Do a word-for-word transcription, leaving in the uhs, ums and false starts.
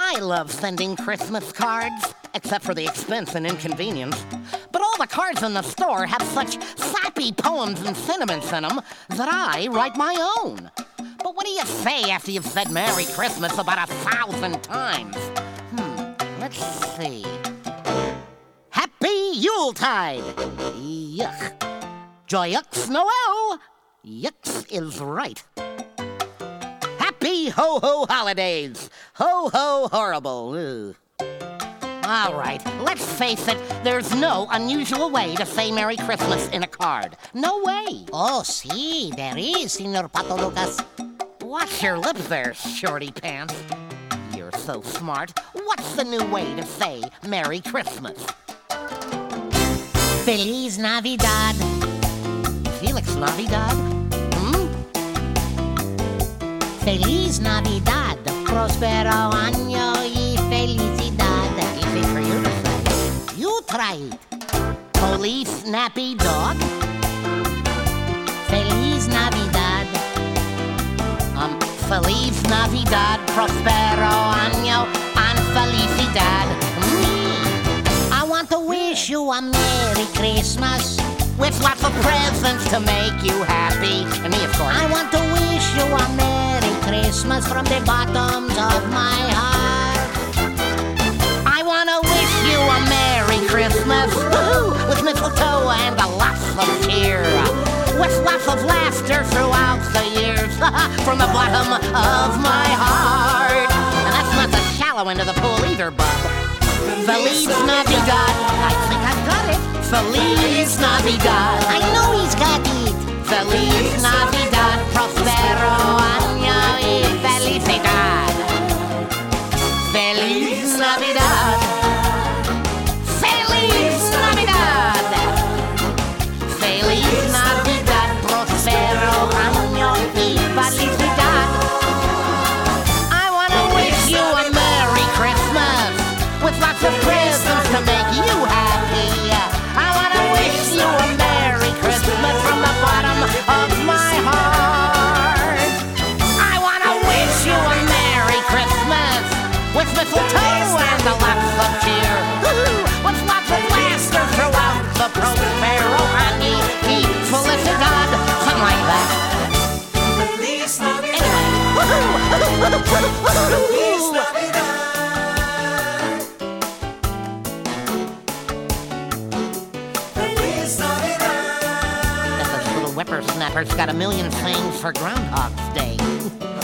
I love sending Christmas cards, except for the expense and inconvenience. But all the cards in the store have such sappy poems and sentiments in them that I write my own. But what do you say after you've said Merry Christmas about a thousand times? Hmm, let's see. Happy Yuletide! Yuck. Joyeux Noel! Yucks is right. Happy Ho-Ho Holidays! Ho-Ho horrible. Ugh. All right, let's face it, there's no unusual way to say Merry Christmas in a card. No way. Oh, sí, there is, Senor Pato Lucas. Watch your lips there, shorty pants. You're so smart. What's the new way to say Merry Christmas? Feliz Navidad. Felix Navidad? Hmm? Feliz Navidad. Prospero año y felicidad. Easy for you to say. You try it. Police nappy dog? Feliz Navidad. Um, Feliz Navidad, Prospero año and felicidad. Mm. I want to wish you a Merry Christmas with lots of presents to make you happy. And me, of course. I want to wish you a Merry Christmas from the bottoms of my heart. I want to wish you a Merry Christmas with mistletoe and a lots of cheer, with lots of laughter throughout the years from the bottom of my heart. And that's not the shallow end of the pool either, bub. Feliz Navidad. I think I've got it. Feliz Navidad. I know he's got it. Feliz Navidad, Prospero año y felicidad. Feliz Navidad. Feliz Navidad. Feliz Navidad, Prospero año y felicidad. I want to wish you a Merry Christmas with lots of presents to make you happy. I want to wish you a Merry Christmas from the bottom of my heart. I want to wish you a Merry Christmas with mistletoe and a lots of cheer, with lots of laughter throughout the Prospero año y felicidad, something like that. Whippersnapper's got a million sayings for Groundhog's Day.